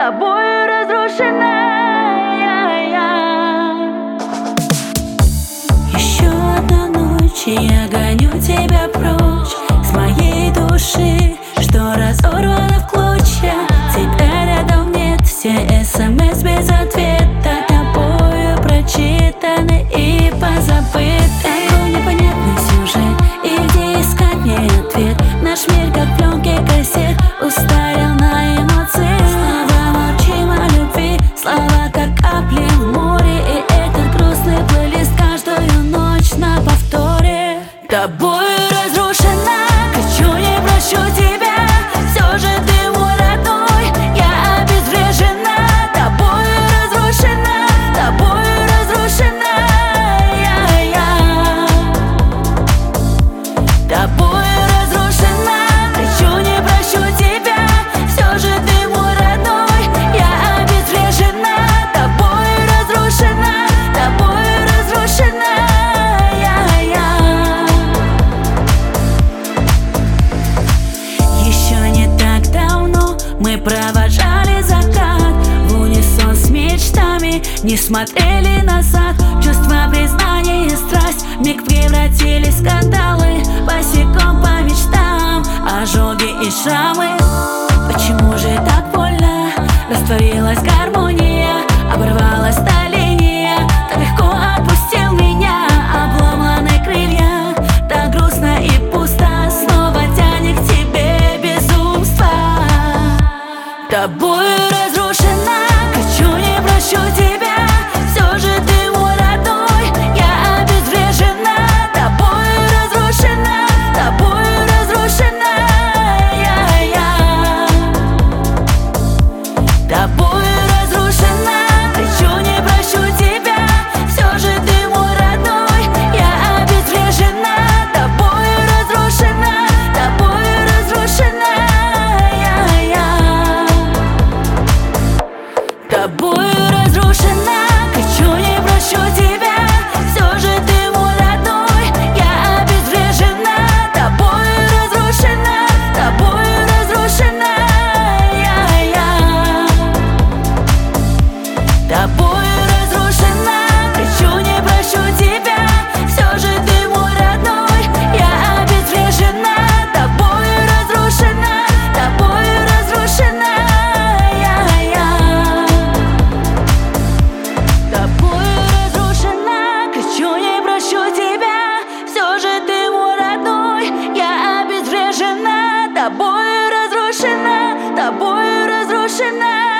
тобою разрушенная. Еще одна ночь, и я гоню тебя прочь с моей души, что разорвана в клочья. Тебя рядом нет, все СМС без ответа тобою прочитаны и позабыты. Такой непонятный сюжет, иди искать мне ответ. Наш мир как пленки кассет устарел на эмоции. Снова молчим о любви, слова как капли в море. И этот грустный плейлист каждую ночь на повторе. Тобою разрушена, хочу, не прощу тебя. Все же ты мой родной, я обезврежена. Тобою разрушена, тобою разрушена. Тобою разрушена, хочу, не прощу тебя. Все же ты мой родной, я обезврежена. Тобою разрушена, тобою разрушена. Еще не так давно мы провожали закат в унисон с мечтами, не смотрели назад. Чувства, признание и страсть миг превратились в скандалы. Босиком по мечтам, ожоги и шрамы. Почему же так больно? Растворилась гармония, оборвалась та линия. Так легко отпустил меня, обломаны крылья. Так грустно и пусто, снова тянет к тебе безумство. Тобою разрушена, хочу, не прощу тебя. Все же ты мой родной, я обезврежена. Тобою разрушена, тобою разрушена. Тобою разрушена, хочу, не прощу тебя. Все же ты мой родной, я обезврежена. Тобою разрушена, тобою разрушена. Тобою разрушена, хочу, не прощу тебя. Все же ты мой родной, я обезврежена. Тобою разрушена, тобою разрушена. Тобою разрушена, хочу, не прощу тебя. Все же ты мой родной, я обезврежена. Тобою разрушена, тобою разрушена. Тобою разрушена, хочу, не прощу тебя. Все же ты мой родной, я обезврежена. Тобою разрушена, тобою разрушена.